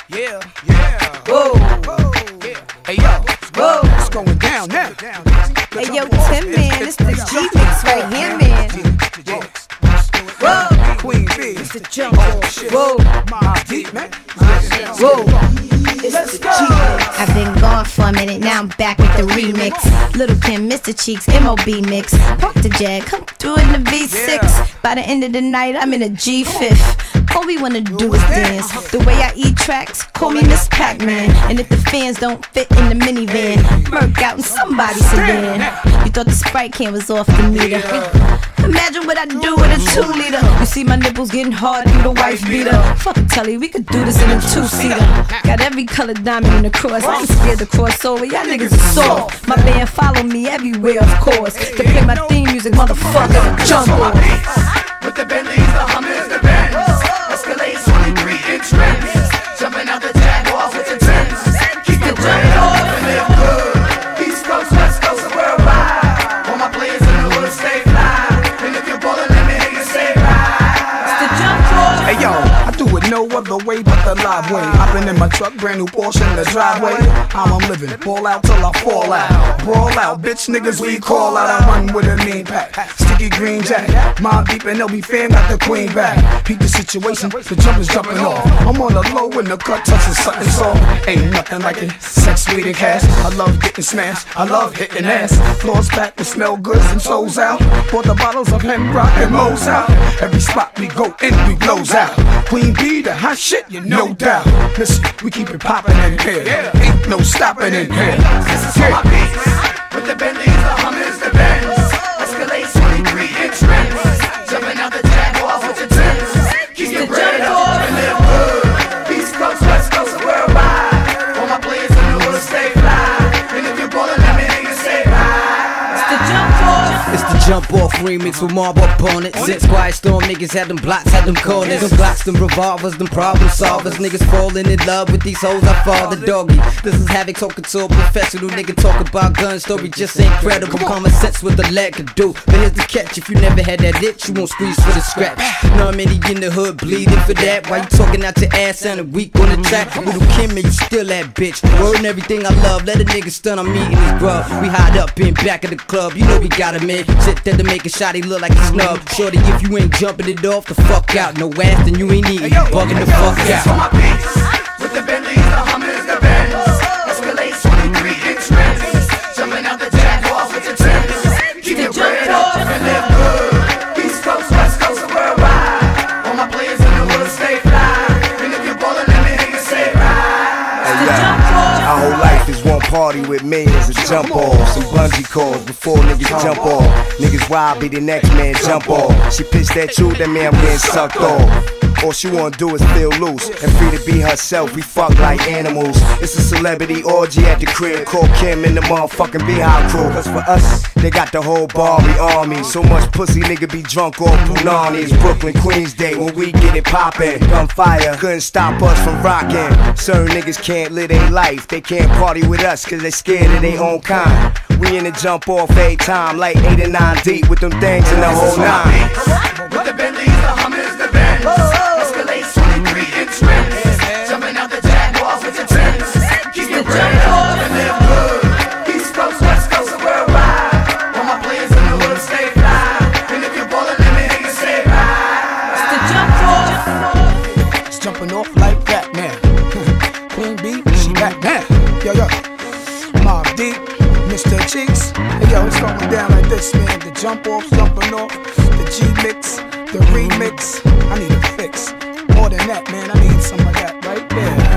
Yeah, yeah. Whoa, whoa, yeah. Hey yo, whoa, it's going down now. Hey yo, Tim man, it's the G-Mix right here, man. Whoa, Queen B, It's the jump off. Whoa, my deep man. whoa. It's the G-Mix. I've been gone for a minute, now I'm back with the remix. Little Kim, Mr. Cheeks, MOB mix. Pump the Jag, come through in the V6. By the end of the night, I'm in a G5. All we wanna do is dance. The way I eat tracks, call me Miss Pac-Man. And if the fans don't fit in the minivan, murk out in somebody's sedan. You thought the Sprite can was off the meter. Imagine what I do with a 2-liter. You see my nipples getting hard through the wife beater. Fuck Tully, we could do this in a 2-seater. Got every colored diamond in the cross. I ain't scared to cross over, y'all niggas are soft. My band follow me everywhere, of course. To play my theme music, motherfucker, jump on. With the Bentleys, the Hummers, the Benz, Escalade 23-inch rims, jumping out the Jaguars with the Timbs. Keep the jump off and live good. East Coast, West Coast, and worldwide. All my players in the hood stay fly. And if you're ballin', let me hear you say ride. It's the jump off. Hey yo, I do it no other way but the live way. Hopping in my truck, brand new Porsche in the driveway. How I'm living, ball out till I fall out. Brawl out, bitch niggas we call out. I run with a mean pack, sticky green jack. Mob deep and LB fam got the queen back. Peep the situation, the jump is jumping off. I'm on the low when the cut touches something soft. Ain't nothing like it, sex, sweet and cash. I love getting smashed, I love hitting ass. Floors back with smell goods and toes out. Bought the bottles of hemp rock and Mo's out. Every spot we go in, we blows out. Queen B, the hot shit, you no doubt. Listen, we keep it poppin' in here. Ain't no stopping in here. This is for my beats. With the Bentleys, the Hummers, the Benz, Escalade 23-inch rims, jumping out the Jaguars with the Timbs. Keep your bread up and live good. East Coast, West Coast, and worldwide. All my players in the hood stay fly. And if you're ballin', let me hear you say ride. It's the jump off. It's the jump off remix with Marble on it. Since Quiet Storm niggas had them blocks, had them corners. Them blocks, them revolvers, them problem solvers. Niggas falling in love with these hoes, I fall the doggy. This is Havoc talking to a professional nigga talking about gun story, just incredible. Common sense with the leg could do. But here's the catch, if you never had that itch, you won't squeeze for the scratch. Know how many in the hood bleeding for that? Why you talking out your ass sounding weak on the track? Little Kim, man, you still that bitch. Word and everything I love, let a nigga stun on me and his grub. We hide up in back of the club, you know we got him in. Shit that to make a shot, he look like a snub. Shorty, if you ain't jumping it off, the fuck out. No ass, then you ain't eating, bugging the fuck This is for my out. beats. With the Bentleys, the Hummers, the Benz, Escalade 23-inch rims, jumping out the Jaguars with the Timbs. Keep your bread up and live good. East Coast, West Coast, and worldwide. All my players in the hood stay fly. And if you're ballin', let me hear you say ride. Hey, yo, our whole life is one party with me as a jump off. Some bungee cords before niggas jump off. Niggas wild, be the next man jump off. She pitched that truth, that man I'm getting sucked off. All she wanna do is feel loose and free to be herself. We fuck like animals. It's a celebrity orgy at the crib. Call Kim and the motherfucking Beehive crew. Cause for us, they got the whole Barbie army. So much pussy nigga be drunk off Punani. It's Brooklyn, Queens Day when we get it poppin'. Gunfire couldn't stop us from rockin'. Certain niggas can't live their life. They can't party with us cause they scared of their own kind. We in the jump off every time like 8 and 9 deep with them things in the whole nine. With the Bentleys, the Hummers, the Benz, Escalade 23-inch rims, jumping out the Jaguars with the Timbs. Keep your bread up and live good. East Coast, West Coast, and worldwide. All my players in the hood stay fly. And if you're ballin', let me hear you say ride. It's the jump off. It's jumping off like that now. Queen B, she back now. Yo, yo. Mob deep, Mr. Cheeks. Hey, yo, it's going down like this, man. The jump off's jumping off. The G-Mix, the remix. I need a fix. More than that, man. I need some of that right there.